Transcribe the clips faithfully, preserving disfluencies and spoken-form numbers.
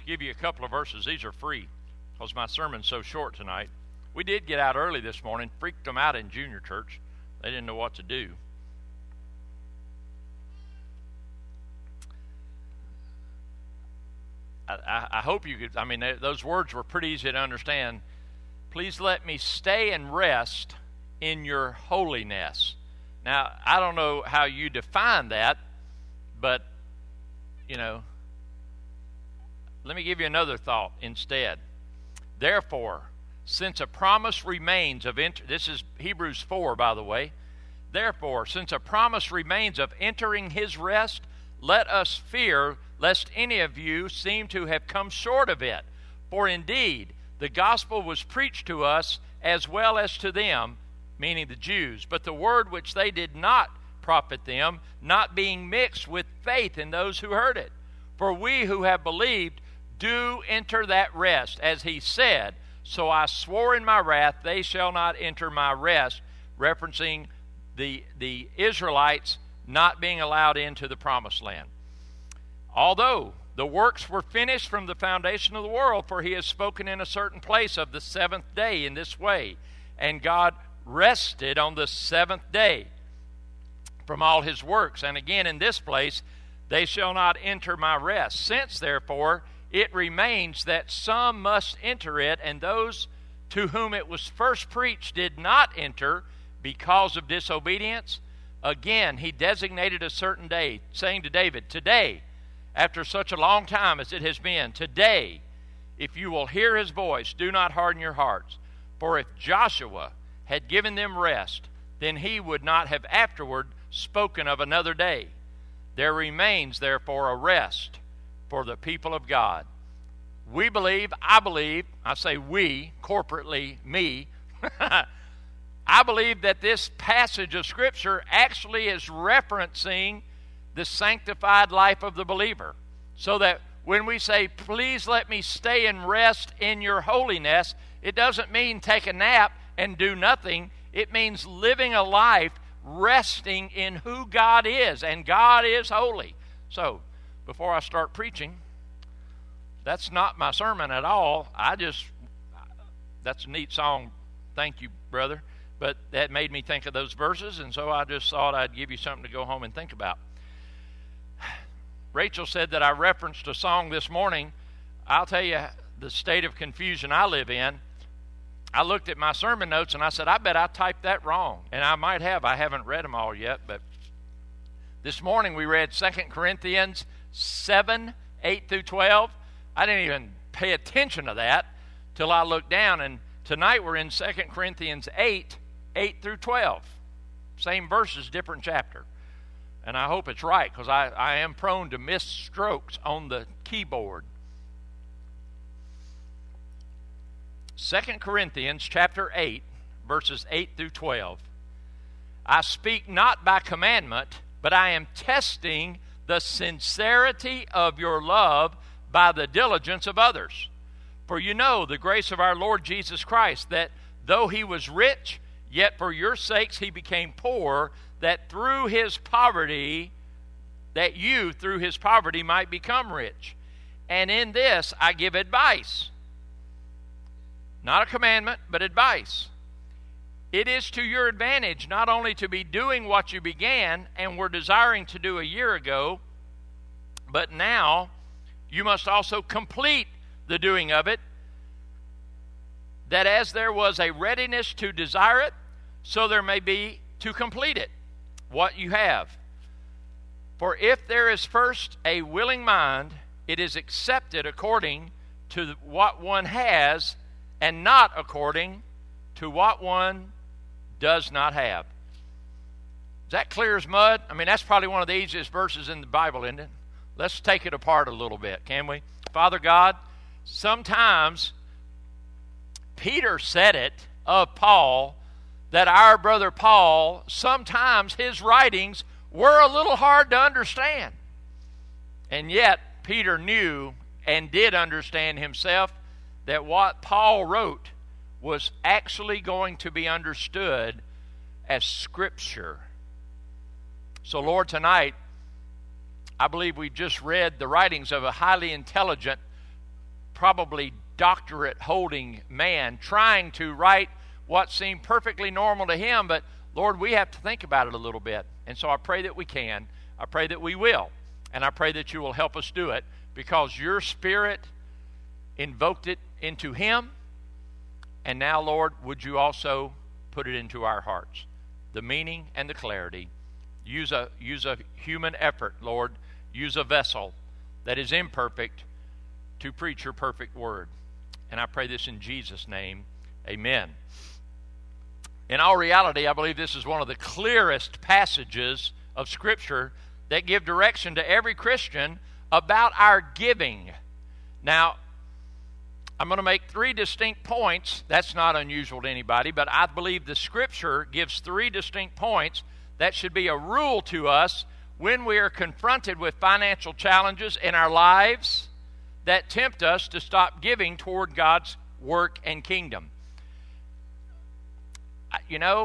just give you a couple of verses. These are free because my sermon's so short tonight. We did get out early this morning, freaked them out in junior church. They didn't know what to do. I, I, I hope you could, I mean, they, those words were pretty easy to understand. Please let me stay and rest in your holiness. Now, I don't know how you define that, but, you know, let me give you another thought instead. Therefore, since a promise remains of, enter- this is Hebrews four, by the way. Therefore, since a promise remains of entering his rest, let us fear lest any of you seem to have come short of it. For indeed, the gospel was preached to us as well as to them, meaning the Jews, but the word which they did not profit them, not being mixed with faith in those who heard it. For we who have believed do enter that rest, as he said, so I swore in my wrath, they shall not enter my rest, referencing the, the Israelites not being allowed into the promised land. Although the works were finished from the foundation of the world, for he has spoken in a certain place of the seventh day in this way, and God rested on the seventh day from all his works. And again in this place, they shall not enter my rest. Since therefore it remains that some must enter it, and those to whom it was first preached did not enter because of disobedience, again he designated a certain day, saying to David, today, after such a long time as it has been, today, if you will hear his voice, do not harden your hearts. For if Joshua had given them rest, then he would not have afterward spoken of another day. There remains therefore a rest for the people of God. We believe, I believe, I say we, corporately, me, I believe that this passage of Scripture actually is referencing the sanctified life of the believer. So that when we say, please let me stay and rest in your holiness, it doesn't mean take a nap and do nothing. It means living a life resting in who God is, and God is holy. So, before I start preaching, that's not my sermon at all. I just, that's a neat song. Thank you, brother. But that made me think of those verses, and so I just thought I'd give you something to go home and think about. Rachel said that I referenced a song this morning. I'll tell you the state of confusion I live in. I looked at my sermon notes and I said, I bet I typed that wrong. And I might have. I haven't read them all yet. But this morning we read Second Corinthians seven, eight through twelve. I didn't even pay attention to that till I looked down. And tonight we're in Second Corinthians eight, eight through twelve. Same verses, different chapter. And I hope it's right, because I, I am prone to miss strokes on the keyboard. Second Corinthians chapter eight, verses eight through twelve. I speak not by commandment, but I am testing the sincerity of your love by the diligence of others. For you know the grace of our Lord Jesus Christ, that though he was rich, yet for your sakes he became poor, that through his poverty, that you through his poverty might become rich. And in this I give advice. Not a commandment, but advice. It is to your advantage not only to be doing what you began and were desiring to do a year ago, but now you must also complete the doing of it, that as there was a readiness to desire it, so there may be to complete it, what you have. For if there is first a willing mind, it is accepted according to what one has, and not according to what one does not have. Is that clear as mud? I mean, that's probably one of the easiest verses in the Bible, isn't it? Let's take it apart a little bit, can we? Father God, sometimes Peter said it of Paul, that our brother Paul, sometimes his writings were a little hard to understand. And yet, Peter knew and did understand himself that what Paul wrote was actually going to be understood as Scripture. So, Lord, tonight, I believe we've just read the writings of a highly intelligent probably doctorate-holding man trying to write what seemed perfectly normal to him, but Lord, we have to think about it a little bit. And so I pray that we can. I pray that we will. And I pray that you will help us do it, because your Spirit invoked it into him. And now, Lord, would you also put it into our hearts, the meaning and the clarity. Use a, use a human effort, Lord. Use a vessel that is imperfect to preach your perfect word. And I pray this in Jesus' name. Amen. In all reality, I believe this is one of the clearest passages of Scripture that give direction to every Christian about our giving. Now, I'm going to make three distinct points. That's not unusual to anybody, but I believe the Scripture gives three distinct points that should be a rule to us when we are confronted with financial challenges in our lives that tempt us to stop giving toward God's work and kingdom. You know,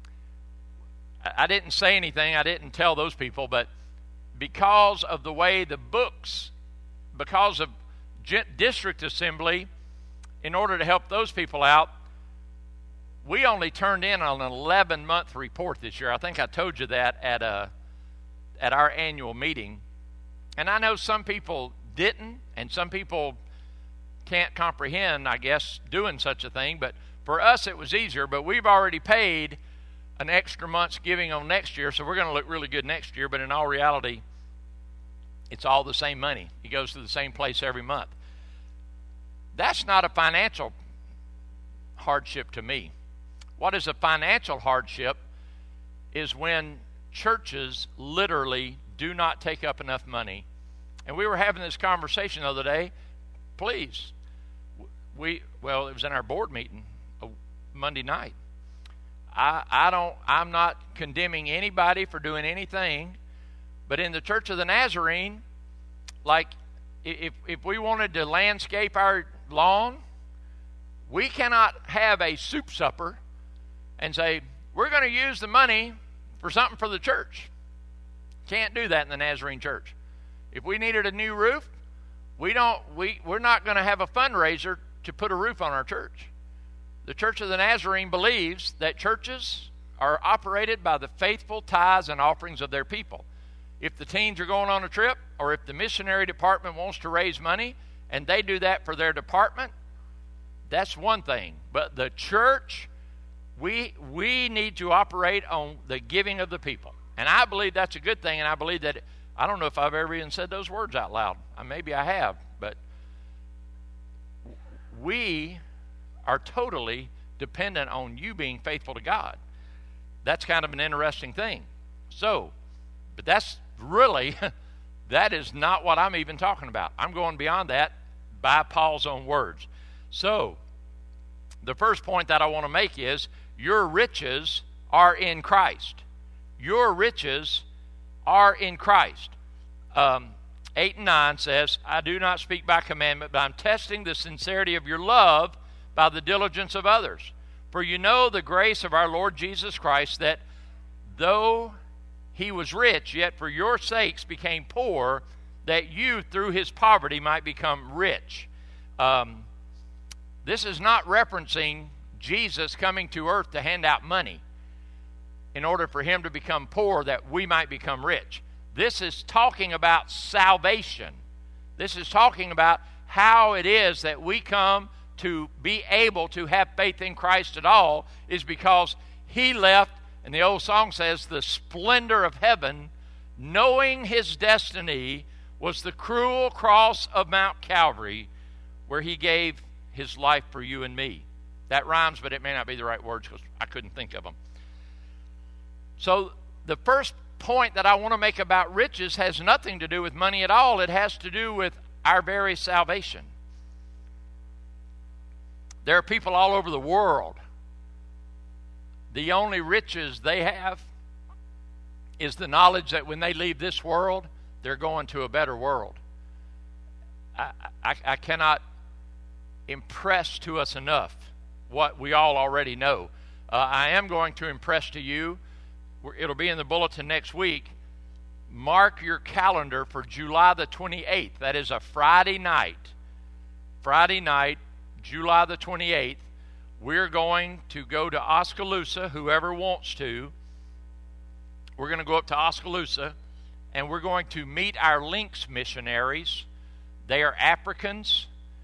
I didn't say anything, I didn't tell those people, but because of the way the books, because of district assembly, in order to help those people out, we only turned in an eleven-month report this year. I think I told you that at a, at our annual meeting. And I know some people didn't, and some people can't comprehend, I guess, doing such a thing, but for us it was easier. But we've already paid an extra month's giving on next year, so we're going to look really good next year. But in all reality, it's all the same money. It goes to the same place every month. That's not a financial hardship to me. What is a financial hardship is when churches literally do not take up enough money. And we were having this conversation the other day. Please, we well, it was in our board meeting Monday night. I I don't I'm not condemning anybody for doing anything, but in the Church of the Nazarene, like if if we wanted to landscape our lawn, we cannot have a soup supper and say, we're going to use the money for something for the church. Can't do that in the Nazarene church. If we needed a new roof, we don't we we're not going to have a fundraiser to put a roof on our church. The Church of the Nazarene believes that churches are operated by the faithful tithes and offerings of their people. If the teens are going on a trip, or if the missionary department wants to raise money and they do that for their department, that's one thing. But the church, we we need to operate on the giving of the people. And I believe that's a good thing, and I believe that, I don't know if I've ever even said those words out loud. Maybe I have, but we are totally dependent on you being faithful to God. That's kind of an interesting thing. So, but that's really, that is not what I'm even talking about. I'm going beyond that by Paul's own words. So, the first point that I want to make is, your riches are in Christ. Your riches are in Christ. Um, eight and nine says, I do not speak by commandment, but I'm testing the sincerity of your love by the diligence of others. For you know the grace of our Lord Jesus Christ, that though he was rich, yet for your sakes became poor, that you through his poverty might become rich. Um, this is not referencing Jesus coming to earth to hand out money in order for him to become poor, that we might become rich. This is talking about salvation. This is talking about how it is that we come to be able to have faith in Christ at all, is because he left, and the old song says, the splendor of heaven, knowing his destiny was the cruel cross of Mount Calvary, where he gave his life for you and me. That rhymes, but it may not be the right words because I couldn't think of them. So the first point that I want to make about riches has nothing to do with money at all. It has to do with our very salvation. There are people all over the world. The only riches they have is the knowledge that when they leave this world, they're going to a better world. I, I, I cannot impress to us enough what we all already know. Uh, I am going to impress to you, it'll be in the bulletin next week, mark your calendar for July the twenty-eighth. That is a Friday night. Friday night, July the twenty-eighth, we're going to go to Oskaloosa, whoever wants to. We're going to go up to Oskaloosa, and we're going to meet our Links missionaries. They are Africans.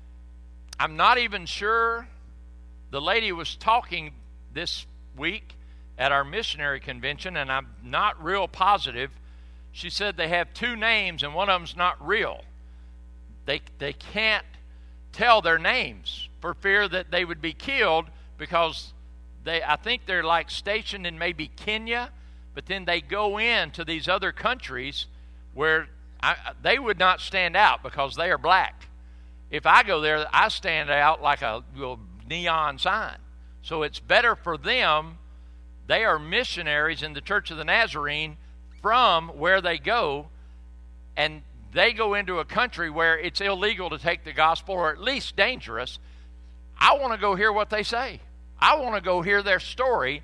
I'm not even sure. The lady was talking this week at our missionary convention, and I'm not real positive. She said they have two names, and one of them's not real. They they can't tell their names for fear that they would be killed, because they I think they're like stationed in maybe Kenya, but then they go into these other countries where I, they would not stand out because they are black. If I go there, I stand out like a little neon sign. So it's better for them. They are missionaries in the Church of the Nazarene from where they go, and they go into a country where it's illegal to take the gospel, or at least dangerous. I want to go hear what they say. I want to go hear their story.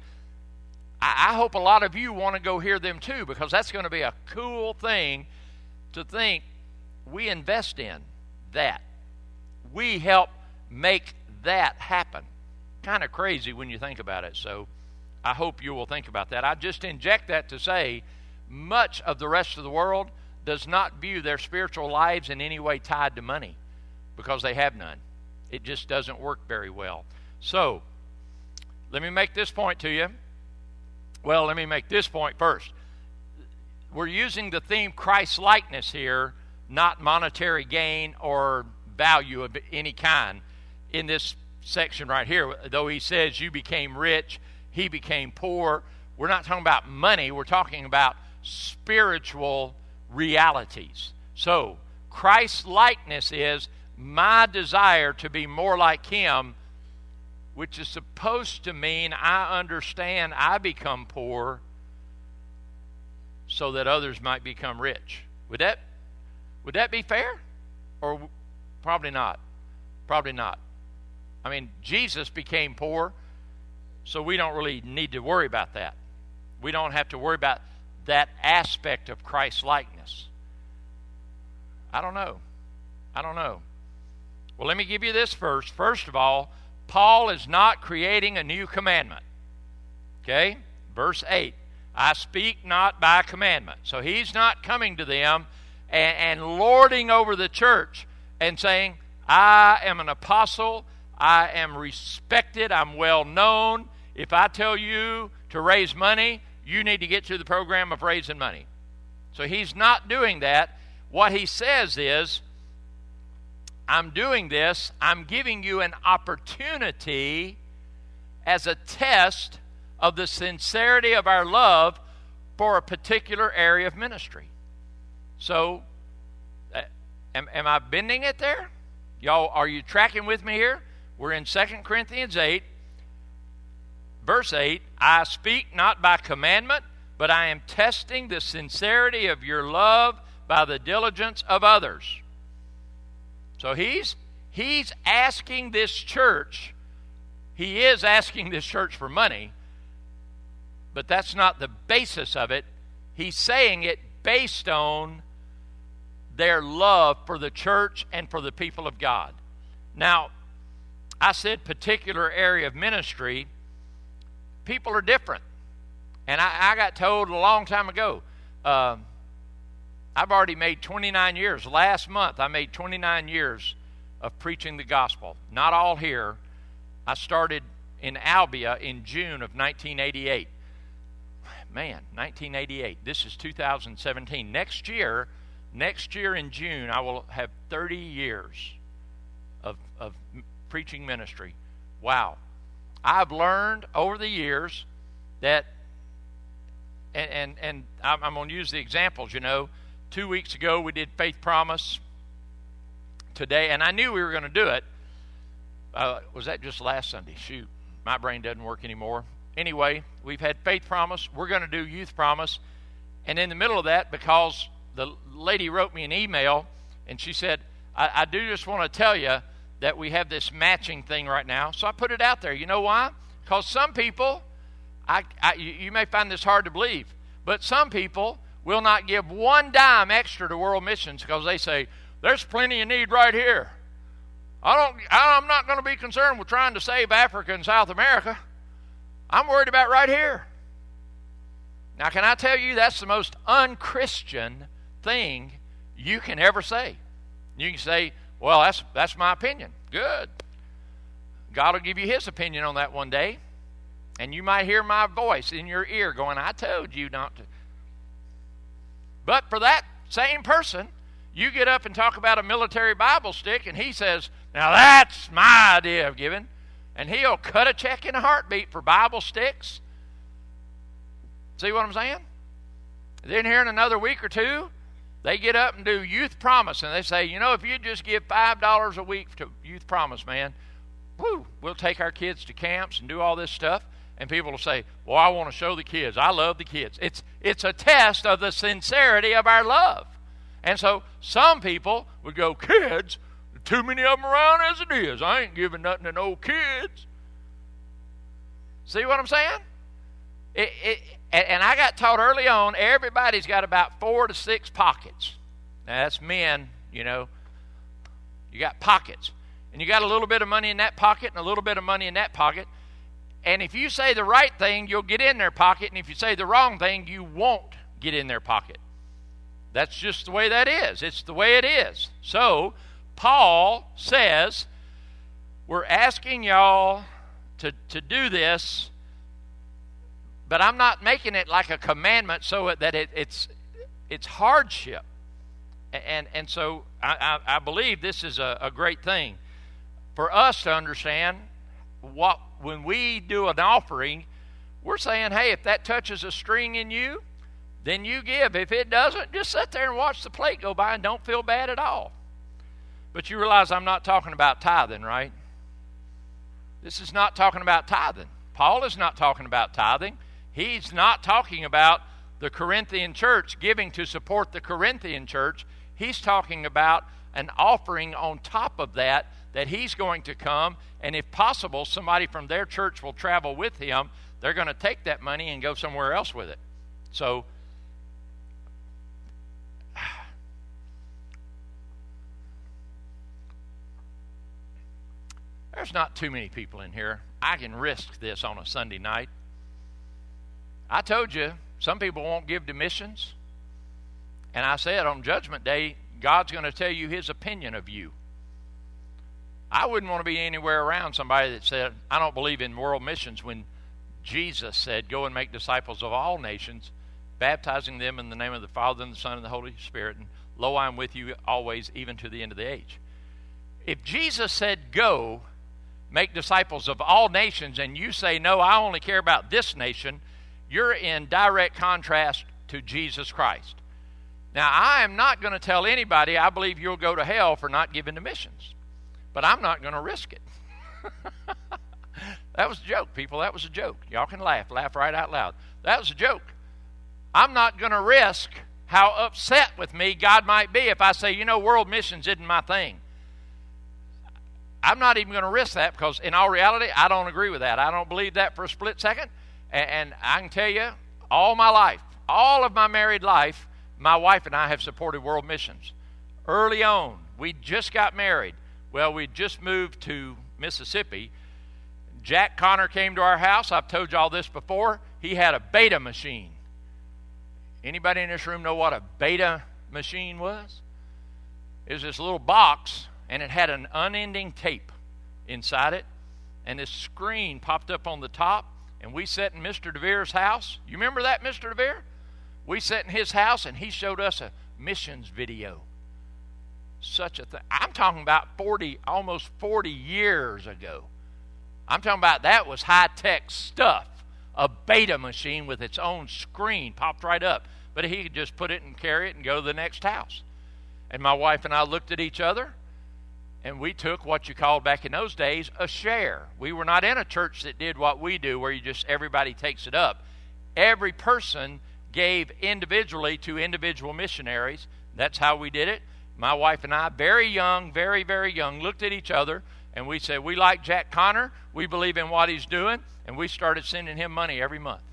I, I hope a lot of you want to go hear them too, because that's going to be a cool thing to think we invest in that. We help make that happen. Kind of crazy when you think about it. So I hope you will think about that. I just inject that to say much of the rest of the world does not view their spiritual lives in any way tied to money, because they have none. It just doesn't work very well. So let me make this point to you. Well, let me make this point first. We're using the theme Christ-likeness here, not monetary gain or value of any kind in this section right here. Though he says you became rich, he became poor. We're not talking about money. We're talking about spiritual realities. So Christ-likeness is my desire to be more like him, which is supposed to mean I understand I become poor so that others might become rich. Would that would that be fair? Or probably not. Probably not. I mean, Jesus became poor, so we don't really need to worry about that. We don't have to worry about that aspect of Christ-likeness. I don't know. I don't know. Well, let me give you this first. First of all, Paul is not creating a new commandment. Okay? Verse eight. I speak not by commandment. So he's not coming to them and, and lording over the church and saying, I am an apostle, I am respected, I'm well known. If I tell you to raise money, you need to get to the program of raising money. So he's not doing that. What he says is, I'm doing this, I'm giving you an opportunity as a test of the sincerity of our love for a particular area of ministry. So, uh, am, am I bending it there? Y'all, are you tracking with me here? We're in Second Corinthians eight, verse eight. I speak not by commandment, but I am testing the sincerity of your love by the diligence of others. So he's he's asking this church, he is asking this church for money, but that's not the basis of it. He's saying it based on their love for the church and for the people of God. Now, I said particular area of ministry. People are different. And I, I got told a long time ago, uh, I've already made twenty-nine years. Last month, I made twenty-nine years of preaching the gospel. Not all here. I started in Albia in June of nineteen eighty-eight. Man, nineteen eighty-eight. This is two thousand seventeen. Next year, next year in June, I will have thirty years of, of preaching ministry. Wow. I've learned over the years that, and, and, and I'm, I'm going to use the examples, you know. Two weeks ago, we did Faith Promise. Today, and I knew we were going to do it. Uh, was that just last Sunday? Shoot, my brain doesn't work anymore. Anyway, we've had Faith Promise. We're going to do Youth Promise. And in the middle of that, because the lady wrote me an email, and she said, I, I do just want to tell you that we have this matching thing right now. So I put it out there. You know why? Because some people, I, I, you, you may find this hard to believe, but some people will not give one dime extra to world missions because they say, there's plenty of need right here. I don't, I'm not going to be concerned with trying to save Africa and South America. I'm worried about right here. Now, can I tell you that's the most unchristian thing you can ever say? You can say, well, that's that's my opinion. Good. God will give you his opinion on that one day. And you might hear my voice in your ear going, I told you not to. But for that same person, you get up and talk about a military Bible stick, and he says, now that's my idea of giving. And he'll cut a check in a heartbeat for Bible sticks. See what I'm saying? Then here in another week or two, they get up and do Youth Promise, and they say, you know, if you just give five dollars a week to Youth Promise, man, whoo, we'll take our kids to camps and do all this stuff. And people will say, well, I want to show the kids. I love the kids. It's, it's a test of the sincerity of our love. And so some people would go, kids, too many of them around as it is. I ain't giving nothing to no kids. See what I'm saying? It, it, and I got taught early on, everybody's got about four to six pockets. Now, that's men, you know. You got pockets. And you got a little bit of money in that pocket and a little bit of money in that pocket. And if you say the right thing, you'll get in their pocket. And if you say the wrong thing, you won't get in their pocket. That's just the way that is. It's the way it is. So, Paul says, we're asking y'all to, to do this, but I'm not making it like a commandment so that it, it's it's hardship. And and so I, I, I believe this is a, a great thing for us to understand. What when we do an offering, we're saying, hey, if that touches a string in you, then you give. If it doesn't, just sit there and watch the plate go by and don't feel bad at all. But you realize I'm not talking about tithing, right? This is not talking about tithing. Paul is not talking about tithing. He's not talking about the Corinthian church giving to support the Corinthian church. He's talking about an offering on top of that, that he's going to come, and if possible, somebody from their church will travel with him. They're going to take that money and go somewhere else with it. So, there's not too many people in here. I can risk this on a Sunday night. I told you, some people won't give to missions. And I said on Judgment Day, God's going to tell you his opinion of you. I wouldn't want to be anywhere around somebody that said, I don't believe in world missions, when Jesus said, go and make disciples of all nations, baptizing them in the name of the Father and the Son and the Holy Spirit, and lo, I am with you always, even to the end of the age. If Jesus said, go, make disciples of all nations, and you say, no, I only care about this nation, you're in direct contrast to Jesus Christ. Now, I am not going to tell anybody I believe you'll go to hell for not giving to missions. But I'm not going to risk it. That was a joke, people. That was a joke. Y'all can laugh. Laugh right out loud. That was a joke. I'm not going to risk how upset with me God might be if I say, you know, world missions isn't my thing. I'm not even going to risk that, because in all reality, I don't agree with that. I don't believe that for a split second. And, and I can tell you, all my life, all of my married life, my wife and I have supported world missions. Early on, we just got married. Well, we just moved to Mississippi. Jack Connor came to our house. I've told you all this before. He had a beta machine. Anybody in this room know what a beta machine was? It was this little box, and it had an unending tape inside it, and this screen popped up on the top, and we sat in Mister DeVere's house. You remember that, Mister DeVere? We sat in his house, and he showed us a missions video. Such a thing. I'm talking about forty, almost forty years ago. I'm talking about that was high-tech stuff. A beta machine with its own screen popped right up. But he could just put it and carry it and go to the next house. And my wife and I looked at each other, and we took what you called back in those days a share. We were not in a church that did what we do, where you just everybody takes it up. Every person gave individually to individual missionaries. That's how we did it. My wife and I, very young, very, very young, looked at each other, and we said, we like Jack Connor, we believe in what he's doing, and we started sending him money every month.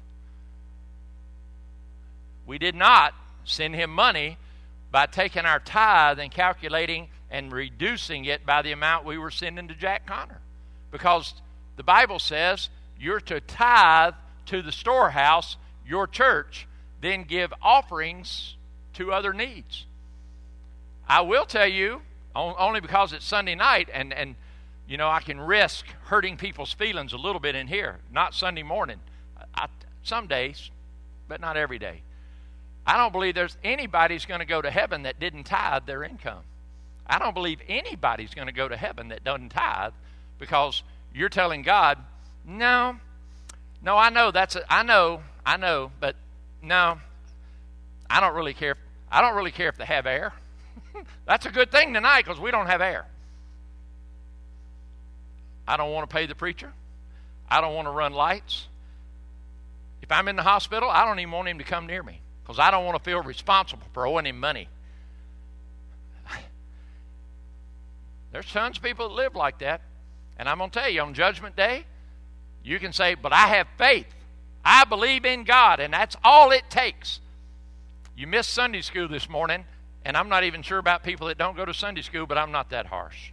We did not send him money by taking our tithe and calculating and reducing it by the amount we were sending to Jack Connor. Because the Bible says you're to tithe to the storehouse, your church, then give offerings to other needs. I will tell you, only because it's Sunday night, and, and you know, I can risk hurting people's feelings a little bit in here. Not Sunday morning. I, some days, but not every day. I don't believe there's anybody's going to go to heaven that didn't tithe their income. I don't believe anybody's going to go to heaven that doesn't tithe, because you're telling God, no, no, I know that's a, I know, I know, but no, I don't really care. I don't really care if they have air. That's a good thing tonight because we don't have air. I don't want to pay the preacher. I don't want to run lights. If I'm in the hospital, I don't even want him to come near me because I don't want to feel responsible for owing him money. There's tons of people that live like that. And I'm going to tell you, on Judgment Day, you can say, but I have faith. I believe in God, and that's all it takes. You missed Sunday school this morning, and I'm not even sure about people that don't go to Sunday school, but I'm not that harsh.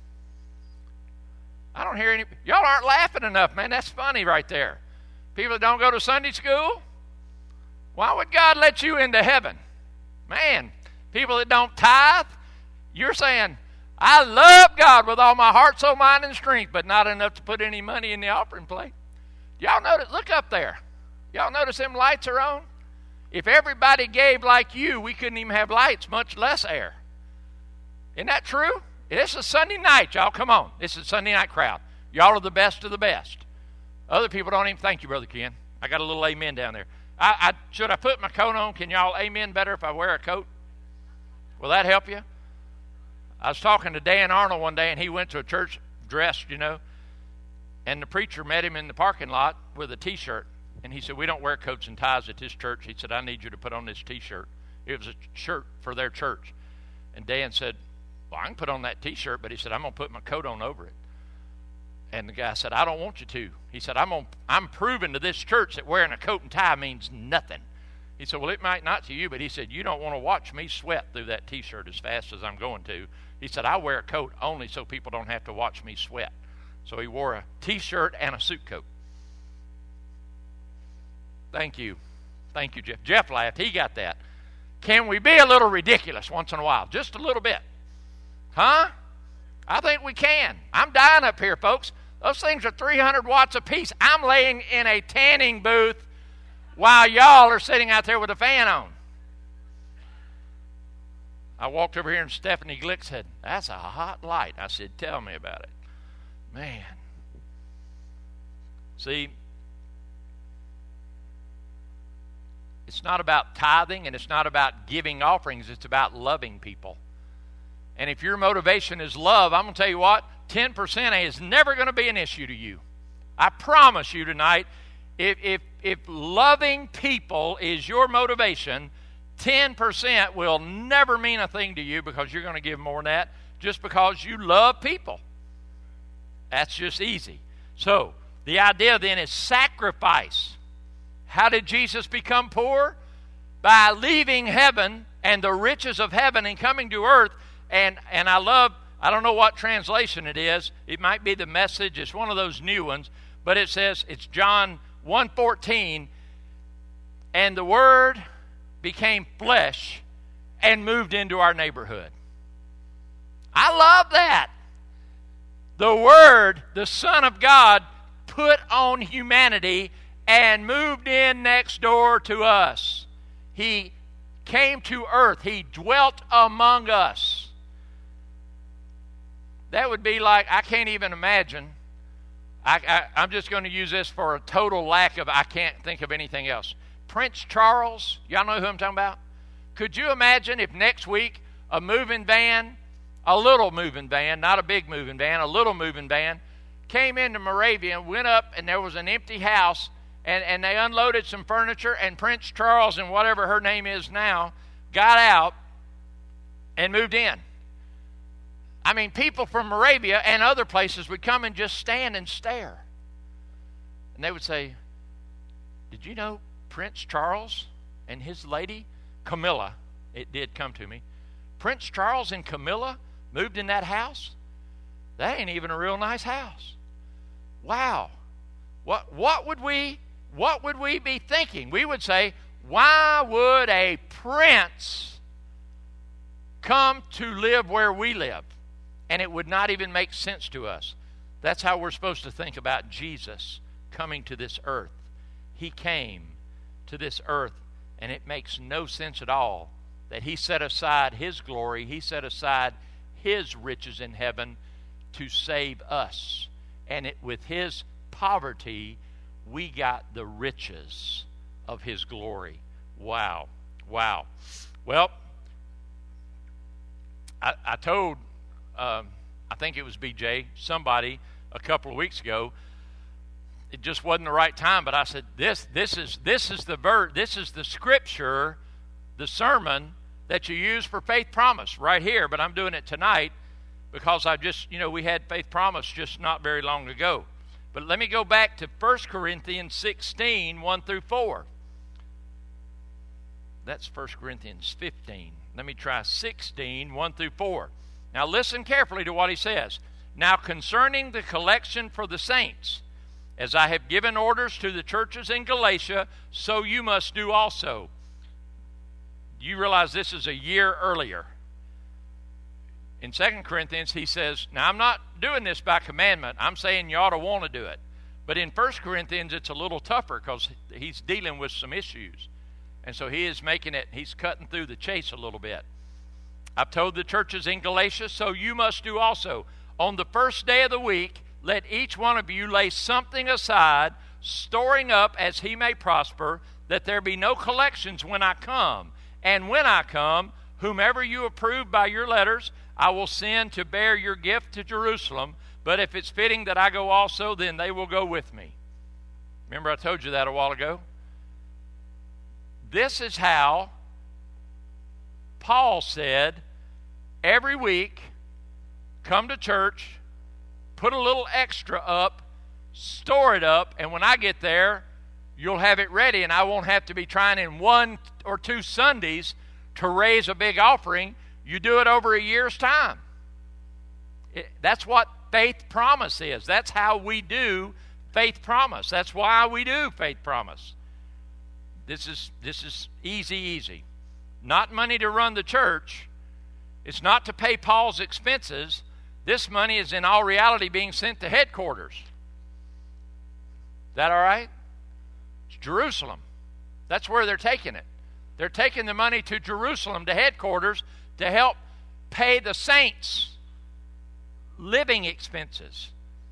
I don't hear any, y'all aren't laughing enough, man. That's funny right there. People that don't go to Sunday school, why would God let you into heaven? Man, people that don't tithe, you're saying, I love God with all my heart, soul, mind, and strength, but not enough to put any money in the offering plate. Y'all notice, look up there. Y'all notice them lights are on? If everybody gave like you, we couldn't even have lights, much less air. Isn't that true? This is Sunday night, y'all. Come on. This is a Sunday night crowd. Y'all are the best of the best. Other people don't even thank you, Brother Ken. I got a little amen down there. I, I should I put my coat on? Can y'all amen better if I wear a coat? Will that help you? I was talking to Dan Arnold one day, and he went to a church dressed, you know, and the preacher met him in the parking lot with a T-shirt. And he said, we don't wear coats and ties at this church. He said, I need you to put on this T-shirt. It was a shirt for their church. And Dan said, well, I can put on that T-shirt, but he said, I'm going to put my coat on over it. And the guy said, I don't want you to. He said, I'm gonna, I'm proving to this church that wearing a coat and tie means nothing. He said, well, it might not to you, but he said, you don't want to watch me sweat through that T-shirt as fast as I'm going to. He said, I wear a coat only so people don't have to watch me sweat. So he wore a T-shirt and a suit coat. Thank you. Thank you, Jeff. Jeff laughed. He got that. Can we be a little ridiculous once in a while? Just a little bit. Huh? I think we can. I'm dying up here, folks. Those things are three hundred watts apiece. I'm laying in a tanning booth while y'all are sitting out there with a fan on. I walked over here and Stephanie Glick said, that's a hot light. I said, tell me about it. Man. See, it's not about tithing and it's not about giving offerings. It's about loving people. And if your motivation is love, I'm going to tell you what, ten percent is never going to be an issue to you. I promise you tonight, if, if, if loving people is your motivation, ten percent will never mean a thing to you because you're going to give more than that just because you love people. That's just easy. So, the idea then is sacrifice. How did Jesus become poor? By leaving heaven and the riches of heaven and coming to earth. And, and I love, I don't know what translation it is. It might be the Message. It's one of those new ones. But it says, it's John one fourteen, and the Word became flesh and moved into our neighborhood. I love that. The Word, the Son of God, put on humanity and moved in next door to us. He came to earth. He dwelt among us. That would be like, I can't even imagine. I, I, I'm just going to use this for a total lack of, I can't think of anything else. Prince Charles, y'all know who I'm talking about? Could you imagine if next week a moving van, a little moving van, not a big moving van, a little moving van, came into Moravia and went up and there was an empty house and, and they unloaded some furniture and Prince Charles and whatever her name is now got out and moved in. I mean, people from Moravia and other places would come and just stand and stare. And they would say, did you know Prince Charles and his lady, Camilla, it did come to me, Prince Charles and Camilla moved in that house? That ain't even a real nice house. Wow. What what would we what would we be thinking? We would say, why would a prince come to live where we live? And it would not even make sense to us. That's how we're supposed to think about Jesus coming to this earth. He came to this earth, and it makes no sense at all that he set aside his glory, he set aside his riches in heaven to save us. And it, with his poverty, we got the riches of his glory. Wow. Wow. Well, I, I told, um, I think it was B J, somebody a couple of weeks ago, it just wasn't the right time, but I said, this this is this is the ver- this is the scripture, the sermon that you use for Faith Promise right here, but I'm doing it tonight because I just, you know, we had Faith Promise just not very long ago. But let me go back to First Corinthians sixteen, one through four. That's First Corinthians fifteen. Let me try sixteen, one through four. Now listen carefully to what he says. Now concerning the collection for the saints, as I have given orders to the churches in Galatia, so you must do also. You realize this is a year earlier. In Second Corinthians, he says, now I'm not doing this by commandment. I'm saying you ought to want to do it. But in First Corinthians, it's a little tougher because he's dealing with some issues. And so he is making it, he's cutting through the chase a little bit. I've told the churches in Galatia, so you must do also. On the first day of the week, let each one of you lay something aside, storing up as he may prosper, that there be no collections when I come. And when I come, whomever you approve by your letters, I will send to bear your gift to Jerusalem. But if it's fitting that I go also, then they will go with me. Remember I told you that a while ago? This is how Paul said, every week, come to church, put a little extra up, store it up, and when I get there, you'll have it ready, and I won't have to be trying in one or two Sundays to raise a big offering. You do it over a year's time. It, that's what Faith Promise is. That's how we do Faith Promise. That's why we do Faith Promise. This is this is easy, easy. Not money to run the church. It's not to pay Paul's expenses. This money is in all reality being sent to headquarters. Is that all right? It's Jerusalem. That's where they're taking it. They're taking the money to Jerusalem, to headquarters, to help pay the saints' living expenses.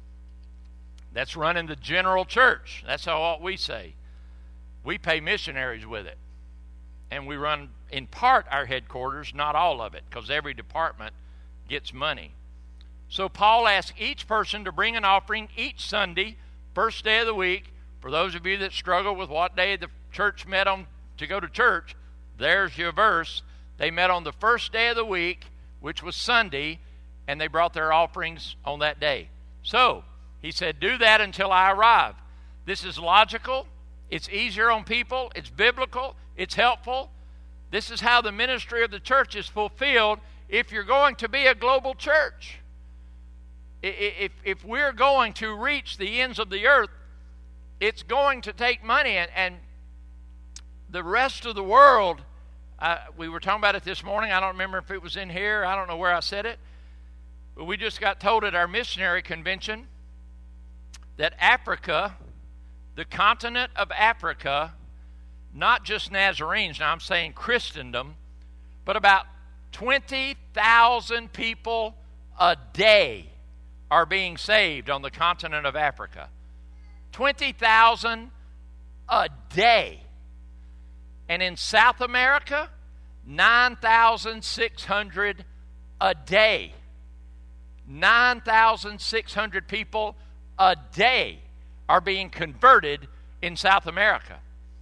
That's running the general church. That's how what we say. We pay missionaries with it. And we run, in part, our headquarters, not all of it, because every department gets money. So Paul asks each person to bring an offering each Sunday, first day of the week. For those of you that struggle with what day the church met on to go to church, there's your verse. They met on the first day of the week, which was Sunday, and they brought their offerings on that day. So, he said, do that until I arrive. This is logical. It's easier on people. It's biblical. It's helpful. This is how the ministry of the church is fulfilled if you're going to be a global church. If, if we're going to reach the ends of the earth, it's going to take money. And, and the rest of the world, uh, we were talking about it this morning. I don't remember if it was in here. I don't know where I said it. But we just got told at our missionary convention that Africa, the continent of Africa, not just Nazarenes, now I'm saying Christendom, but about twenty thousand people a day are being saved on the continent of Africa. twenty thousand a day. And in South America, nine thousand six hundred a day. nine thousand six hundred people a day are being converted in South America.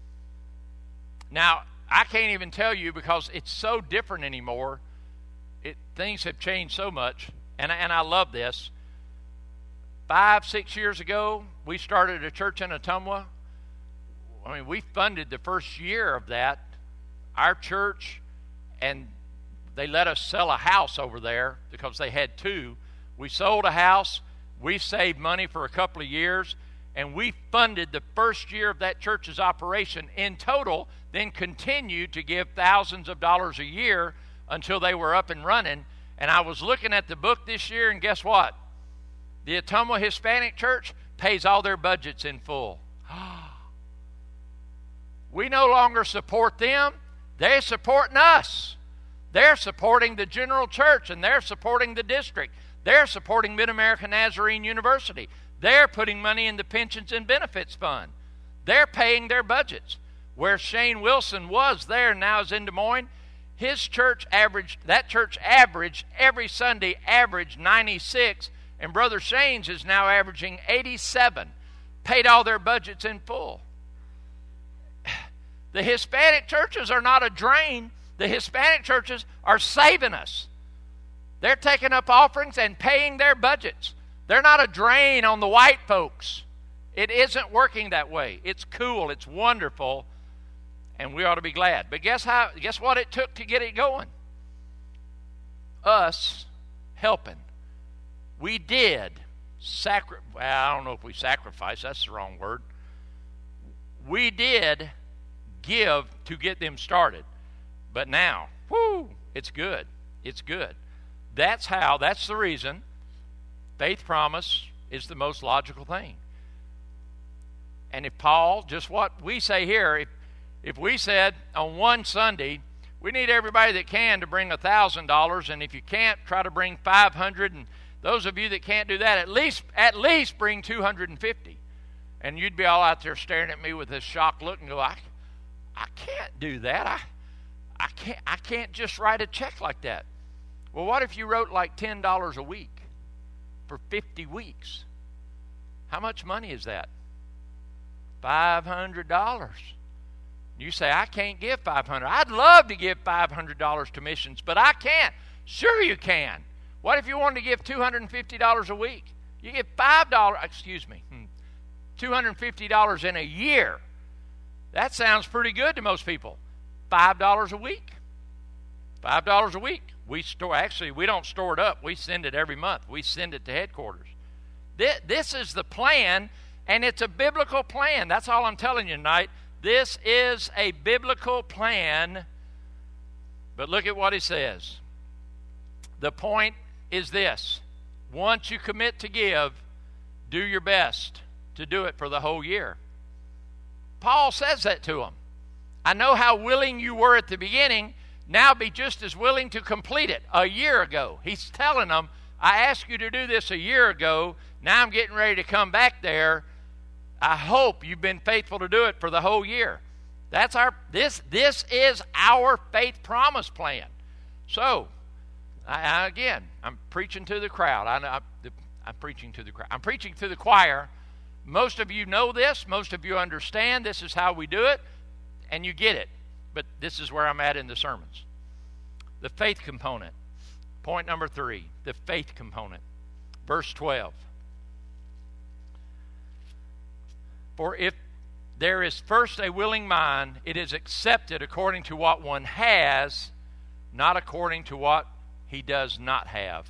Now, I can't even tell you because it's so different anymore. It, things have changed so much, and, and I love this. Five, six years ago, we started a church in Ottumwa. I mean, we funded the first year of that. Our church and they let us sell a house over there because they had two. We sold a house. We saved money for a couple of years, and we funded the first year of that church's operation in total, then continued to give thousands of dollars a year until they were up and running. And I was looking at the book this year, and guess what? The Ottumwa Hispanic Church pays all their budgets in full. We no longer support them. They're supporting us. They're supporting the general church, and they're supporting the district. They're supporting Mid-American Nazarene University. They're putting money in the pensions and benefits fund. They're paying their budgets. Where Shane Wilson was there, now is in Des Moines, his church averaged, that church averaged every Sunday, averaged ninety-six, and Brother Shane's is now averaging eighty-seven. Paid all their budgets in full. The Hispanic churches are not a drain. The Hispanic churches are saving us. They're taking up offerings and paying their budgets. They're not a drain on the white folks. It isn't working that way. It's cool. It's wonderful. And we ought to be glad. But guess how? Guess what it took to get it going? Us helping. We did sacrifice. Well, I don't know if we sacrificed. That's the wrong word. We did give to get them started. But now, whoo, it's good. It's good. That's how, that's the reason faith promise is the most logical thing. And if Paul, just what we say here, if, if we said on one Sunday, we need everybody that can to bring one thousand dollars, and if you can't, try to bring five hundred dollars, and those of you that can't do that, at least at least bring two hundred fifty dollars. And you'd be all out there staring at me with this shocked look and go, I, I can't do that. I, I can't, I can't just write a check like that. Well, what if you wrote like ten dollars a week for fifty weeks? How much money is that? five hundred dollars. You say, I can't give five hundred dollars. I'd love to give five hundred dollars to missions, but I can't. Sure you can. What if you wanted to give two hundred fifty dollars a week? You give five dollars, excuse me, two hundred fifty dollars in a year. That sounds pretty good to most people. five dollars a week. five dollars a week. We store, actually, we don't store it up. We send it every month. We send it to headquarters. This, this is the plan, and it's a biblical plan. That's all I'm telling you tonight. This is a biblical plan. But look at what he says. The point is this. Once you commit to give, do your best to do it for the whole year. Paul says that to them. I know how willing you were at the beginning. Now be just as willing to complete it. A year ago, he's telling them, I asked you to do this a year ago. Now I'm getting ready to come back there. I hope you've been faithful to do it for the whole year. That's our this this is our faith promise plan. So, I, I, again, I'm preaching to the crowd. I, I, I'm preaching to the crowd. I'm preaching to the choir. Most of you know this. Most of you understand this is how we do it, and you get it. But this is where I'm at in the sermons. The faith component. Point number three, the faith component. Verse twelve. For if there is first a willing mind, it is accepted according to what one has, not according to what he does not have.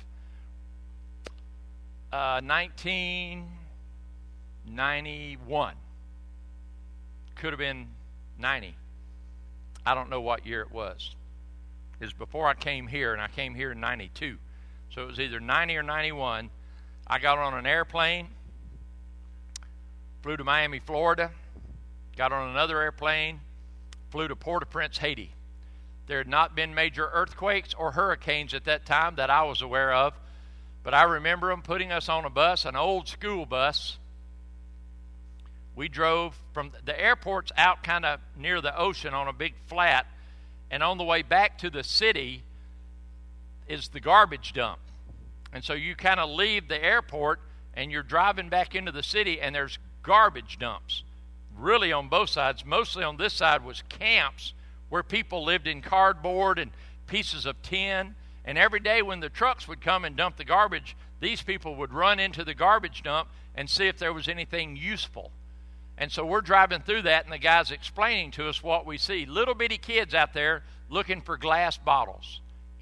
Uh, nineteen ninety-one. Could have been ninety. I don't know what year it was. It was before I came here, and I came here in ninety-two. So it was either ninety or ninety-one. I got on an airplane, flew to Miami, Florida, got on another airplane, flew to Port-au-Prince, Haiti. There had not been major earthquakes or hurricanes at that time that I was aware of, but I remember them putting us on a bus, an old school bus. We drove from the airport's out kind of near the ocean on a big flat, and on the way back to the city is the garbage dump. And so you kind of leave the airport and you're driving back into the city, and there's garbage dumps. Really on both sides. Mostly on this side was camps where people lived in cardboard and pieces of tin. And every day when the trucks would come and dump the garbage, these people would run into the garbage dump and see if there was anything useful. And so we're driving through that, and the guy's explaining to us what we see. Little bitty kids out there looking for glass bottles.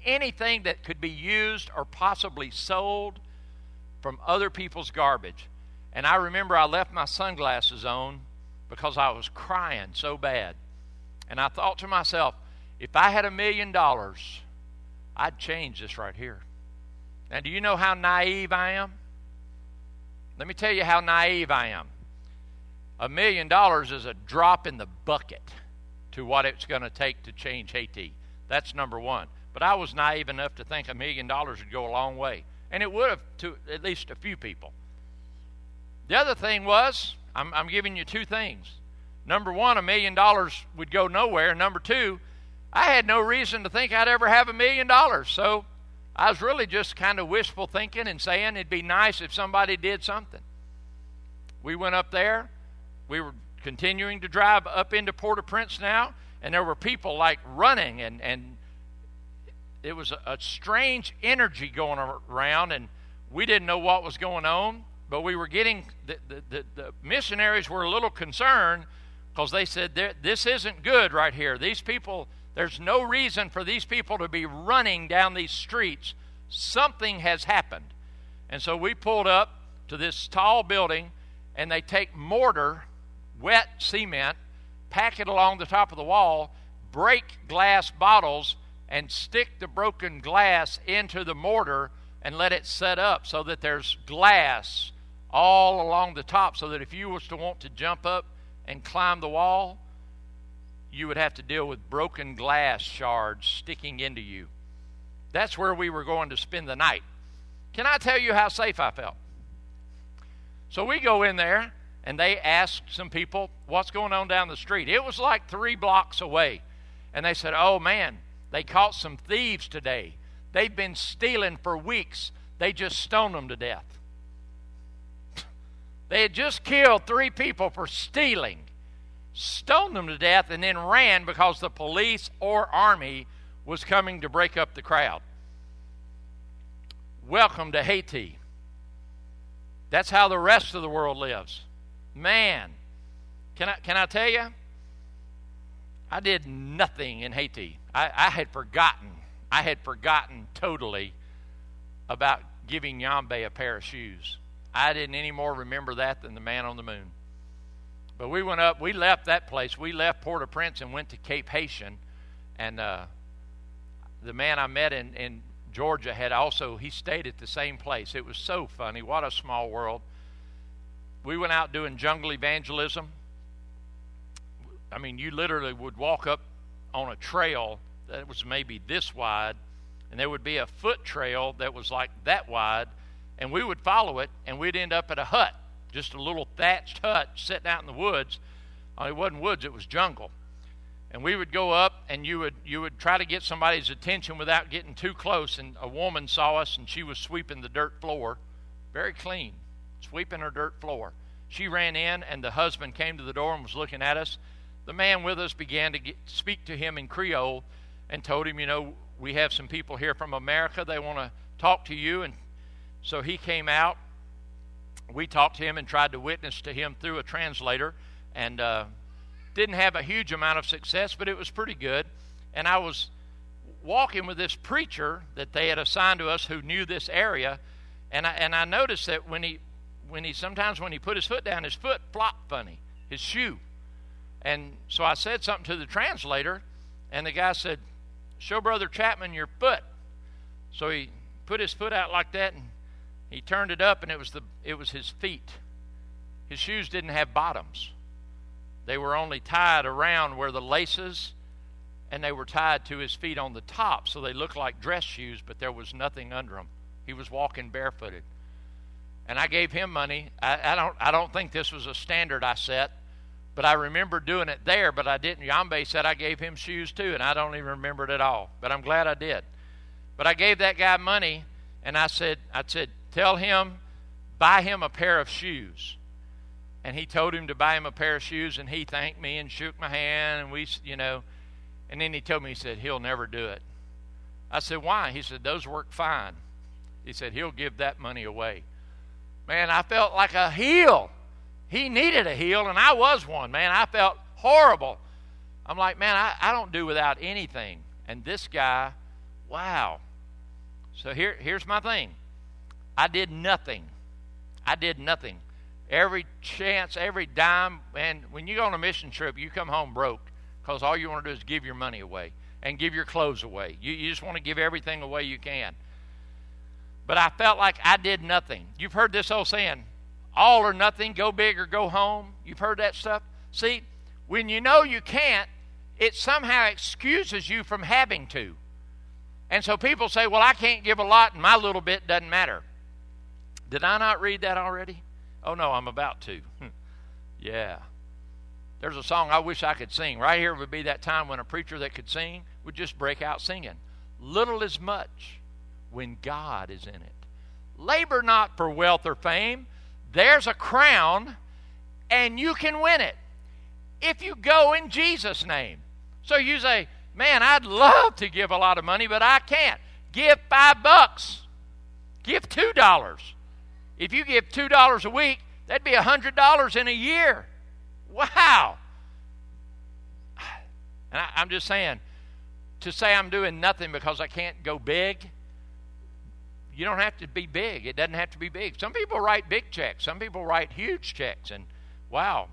anything that could be used or possibly sold from other people's garbage. And I remember I left my sunglasses on because I was crying so bad. And I thought to myself, if I had a million dollars, I'd change this right here. Now, do you know how naive I am? Let me tell you how naive I am. A million dollars is a drop in the bucket to what it's going to take to change Haiti. That's number one. But I was naive enough to think a million dollars would go a long way. And it would have to at least a few people. The other thing was, I'm, I'm giving you two things. Number one, a million dollars would go nowhere. Number two, I had no reason to think I'd ever have a million dollars. So I was really just kind of wishful thinking and saying it'd be nice if somebody did something. We went up there. We were continuing to drive up into Port-au-Prince now, and there were people like running, and, and it was a, a strange energy going around, and we didn't know what was going on, but we were getting, the, the, the, the missionaries were a little concerned because they said, this isn't good right here. These people, there's no reason for these people to be running down these streets. Something has happened. And so we pulled up to this tall building, and they take mortar, wet cement, pack it along the top of the wall, break glass bottles, and stick the broken glass into the mortar and let it set up so that there's glass all along the top, so that if you was to want to jump up and climb the wall, you would have to deal with broken glass shards sticking into you. That's where we were going to spend the night. Can I tell you how safe I felt? So we go in there, and they ask some people, what's going on down the street? It was like three blocks away. And they said, oh man, they caught some thieves today. They've been stealing for weeks. They just stoned them to death. They had just killed three people for stealing, stoned them to death, and then ran because the police or army was coming to break up the crowd. Welcome to Haiti. That's how the rest of the world lives. Man, can I can I tell you? I did nothing in Haiti. I, I had forgotten. I had forgotten totally about giving Yambe a pair of shoes. I didn't any more remember that than the man on the moon. But we went up. We left that place. We left Port-au-Prince and went to Cape Haitian. And uh, the man I met in, in Georgia had also, he stayed at the same place. It was so funny. What a small world. We went out doing jungle evangelism. I mean, you literally would walk up on a trail that was maybe this wide, and there would be a foot trail that was like that wide, and we would follow it, and we'd end up at a hut, just a little thatched hut sitting out in the woods. Oh, it wasn't woods, it was jungle. And we would go up, and you would you would try to get somebody's attention without getting too close, and a woman saw us, and she was sweeping the dirt floor, very clean, sweeping her dirt floor. She ran in, and the husband came to the door and was looking at us. The man with us began to get, speak to him in Creole and told him, you know, we have some people here from America. They want to talk to you. And so he came out. We talked to him and tried to witness to him through a translator, and uh, didn't have a huge amount of success, but it was pretty good. And I was walking with this preacher that they had assigned to us who knew this area, and I, and I noticed that when he when he sometimes when he put his foot down, his foot flopped funny, his shoe. And so I said something to the translator, and the guy said, show Brother Chapman your foot. So he put his foot out like that, and he turned it up, and it was the it was his feet. His shoes didn't have bottoms. They were only tied around where the laces, and they were tied to his feet on the top, so they looked like dress shoes, but there was nothing under them. He was walking barefooted. And I gave him money. I, I don't I don't think this was a standard I set, but I remember doing it there, but I didn't. Yambe said I gave him shoes too, and I don't even remember it at all, but I'm glad I did. But I gave that guy money, and I said, I said, tell him, buy him a pair of shoes. And he told him to buy him a pair of shoes, and he thanked me and shook my hand, and we, you know, and then he told me, he said, he'll never do it. I said, why? He said, those work fine. He said, he'll give that money away. Man, I felt like a heel. He needed a heel, and I was one, man. I felt horrible. I'm like, man, I, I don't do without anything. And this guy, Wow. So here, here's my thing. I did nothing. I did nothing. Every chance, every dime, and when you go on a mission trip, you come home broke because all you want to do is give your money away and give your clothes away. You, you just want to give everything away you can. But I felt like I did nothing. You've heard this old saying, all or nothing, go big or go home. You've heard that stuff? See, when you know you can't, it somehow excuses you from having to. And so people say, well, I can't give a lot and my little bit doesn't matter. Did I not read that already? Oh, no, I'm about to. Yeah. There's a song I wish I could sing. Right here would be that time when a preacher that could sing would just break out singing. Little is much when God is in it. Labor not for wealth or fame. There's a crown, and you can win it if you go in Jesus' name. So you say, man, I'd love to give a lot of money, but I can't. Give five bucks. Give two dollars. If you give two dollars a week, that'd be a hundred dollars in a year. Wow. And I, I'm just saying, to say I'm doing nothing because I can't go big, you don't have to be big. It doesn't have to be big. Some people write big checks. Some people write huge checks. And wow,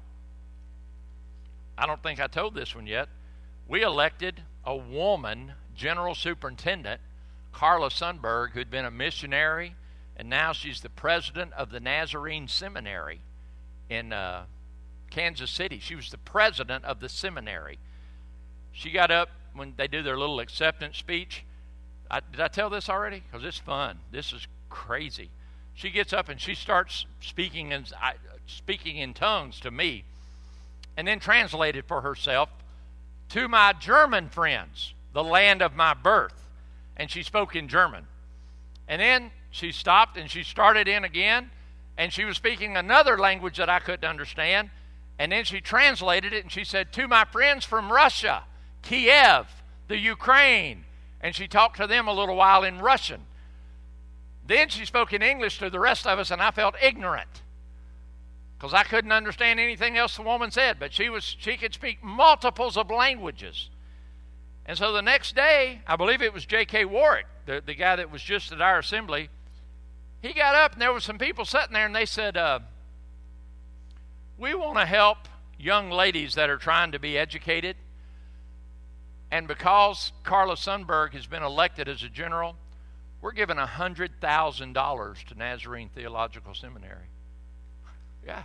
I don't think I told this one yet. We elected a woman general superintendent, Carla Sundberg, who'd been a missionary, and now she's the president of the Nazarene Seminary in uh, Kansas City. She was the president of the seminary. She got up when they do their little acceptance speech. I, did I tell this already? Because it's fun. This is crazy. She gets up and she starts speaking in, I, speaking in tongues to me, and then translated for herself to my German friends, the land of my birth. And she spoke in German. And then she stopped and she started in again, and she was speaking another language that I couldn't understand. And then she translated it and she said, to my friends from Russia, Kiev, the Ukraine. And she talked to them a little while in Russian. Then she spoke in English to the rest of us, and I felt ignorant because I couldn't understand anything else the woman said. But she was she could speak multiples of languages. And so the next day, I believe it was J K Warwick, the, the guy that was just at our assembly, he got up and there were some people sitting there, and they said, uh, we want to help young ladies that are trying to be educated. And because Carla Sundberg has been elected as a general, we're giving one hundred thousand dollars to Nazarene Theological Seminary. Yeah.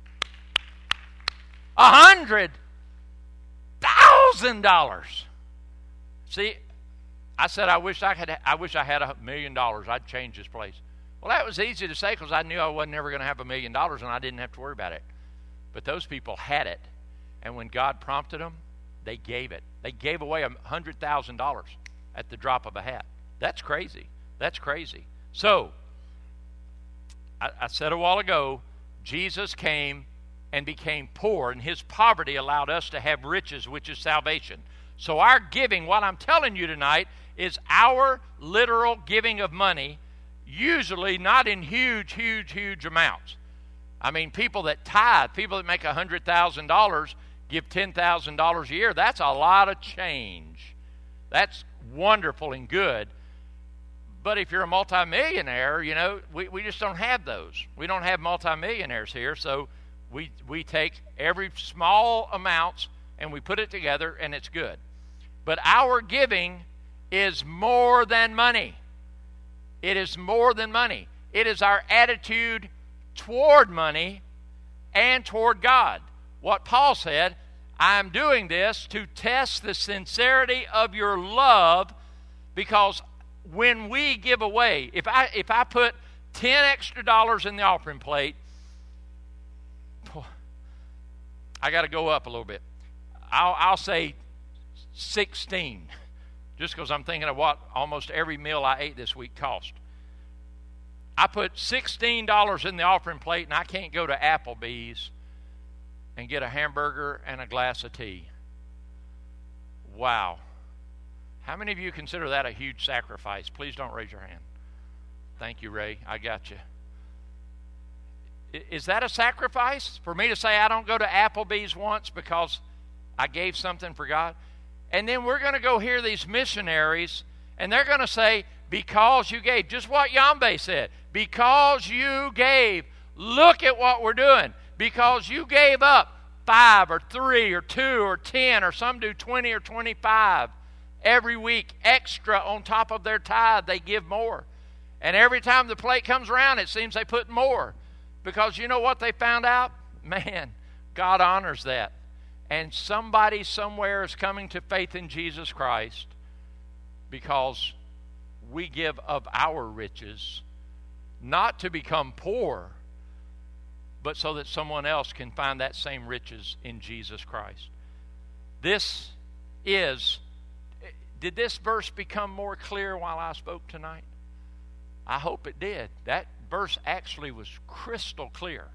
one hundred thousand dollars. See, I said I wish I had I wish I had a million dollars. I'd change this place. Well, that was easy to say because I knew I wasn't ever going to have a million dollars and I didn't have to worry about it. But those people had it. And when God prompted them, they gave it. They gave away one hundred thousand dollars at the drop of a hat. That's crazy. That's crazy. So, I, I said a while ago, Jesus came and became poor, and his poverty allowed us to have riches, which is salvation. So our giving, what I'm telling you tonight, is our literal giving of money, usually not in huge, huge, huge amounts. I mean, people that tithe, people that make one hundred thousand dollars, give ten thousand dollars a year. That's a lot of change. That's wonderful and good. But if you're a multimillionaire, you know, we, we just don't have those. We don't have multimillionaires here, so we we take every small amounts and we put it together, and it's good. But our giving is more than money. It is more than money. It is our attitude toward money and toward God. What Paul said, I am doing this to test the sincerity of your love, because when we give away, if I if I put ten extra dollars in the offering plate, I got to go up a little bit. I'll, I'll say sixteen, just because I'm thinking of what almost every meal I ate this week cost. I put sixteen dollars in the offering plate, and I can't go to Applebee's and get a hamburger and a glass of tea. Wow. How many of you consider that a huge sacrifice? Please don't raise your hand. Thank you, Ray. I got you. Is that a sacrifice for me to say I don't go to Applebee's once because I gave something for God? And then we're going to go hear these missionaries, And they're going to say, because you gave. Just what Yambe said. Because you gave. Look at what we're doing. Because you gave up five or three or two or ten, or some do twenty or twenty-five every week extra on top of their tithe. They give more. And every time the plate comes around, it seems they put more. Because you know what they found out? Man, God honors that. And somebody somewhere is coming to faith in Jesus Christ because we give of our riches, not to become poor, but so that someone else can find that same riches in Jesus Christ. This is, did this verse become more clear while I spoke tonight? I hope it did. That verse actually was crystal clear.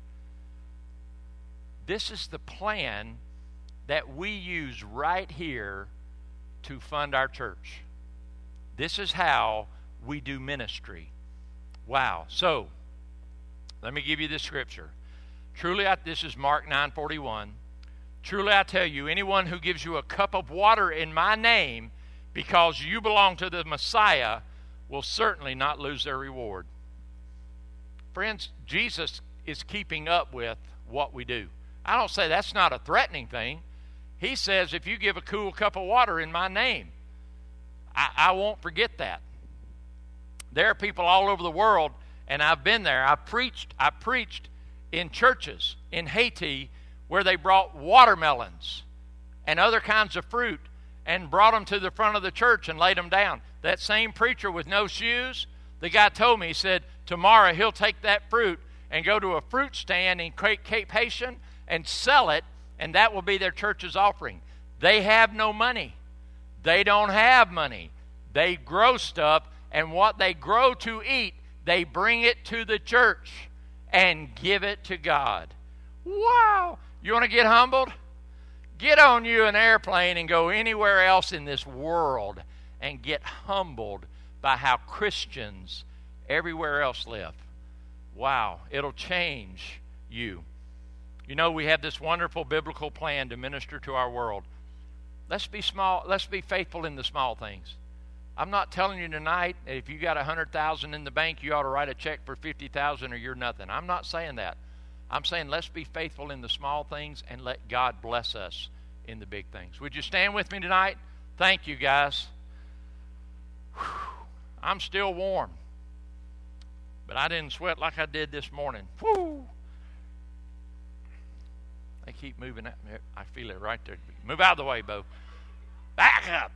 This is the plan that we use right here to fund our church. This is how we do ministry. Wow. So, let me give you this scripture. Truly, I, this is Mark nine forty-one. Truly, I tell you, anyone who gives you a cup of water in my name because you belong to the Messiah will certainly not lose their reward. Friends, Jesus is keeping up with what we do. I don't say that's not a threatening thing. He says, if you give a cool cup of water in my name, I, I won't forget that. There are people all over the world, and I've been there. I preached, I preached in churches in Haiti where they brought watermelons and other kinds of fruit and brought them to the front of the church and laid them down. That same preacher with no shoes, the guy told me, he said, tomorrow he'll take that fruit and go to a fruit stand in Cape Haitian and sell it, and that will be their church's offering. They have no money. They don't have money. They grow stuff, and what they grow to eat, they bring it to the church and give it to God. Wow! You want to get humbled? Get on you an airplane and go anywhere else in this world and get humbled by how Christians everywhere else live. Wow, it'll change you. You know, we have this wonderful biblical plan to minister to our world. Let's be small, let's be faithful in the small things. I'm not telling you tonight that if you got one hundred thousand dollars in the bank, you ought to write a check for fifty thousand dollars or you're nothing. I'm not saying that. I'm saying let's be faithful in the small things and let God bless us in the big things. Would you stand with me tonight? Thank you, guys. Whew. I'm still warm, but I didn't sweat like I did this morning. Woo! They keep moving. At me. I feel it right there. Move out of the way, Bo. Back up.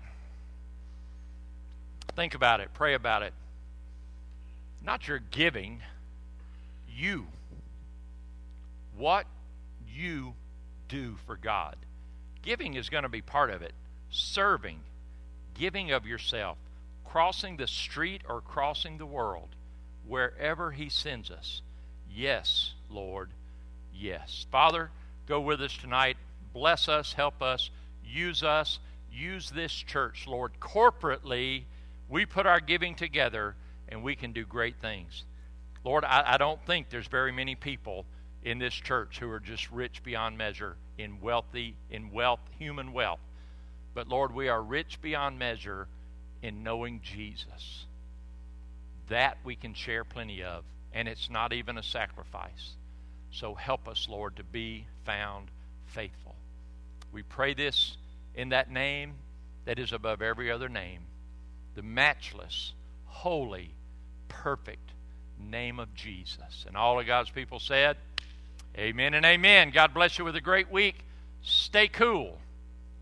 Think about it. Pray about it. Not your giving. You. What you do for God. Giving is going to be part of it. Serving. Giving of yourself. Crossing the street or crossing the world. Wherever He sends us. Yes, Lord. Yes. Father, go with us tonight. Bless us. Help us. Use us. Use this church, Lord. Corporately, we put our giving together and we can do great things. Lord, I, I don't think there's very many people in this church who are just rich beyond measure in wealthy, in wealth, human wealth. But Lord, we are rich beyond measure in knowing Jesus. That we can share plenty of, and it's not even a sacrifice. So help us, Lord, to be found faithful. We pray this in that name that is above every other name, the matchless, holy, perfect name of Jesus. And all of God's people said, amen and amen. God bless you with a great week. Stay cool.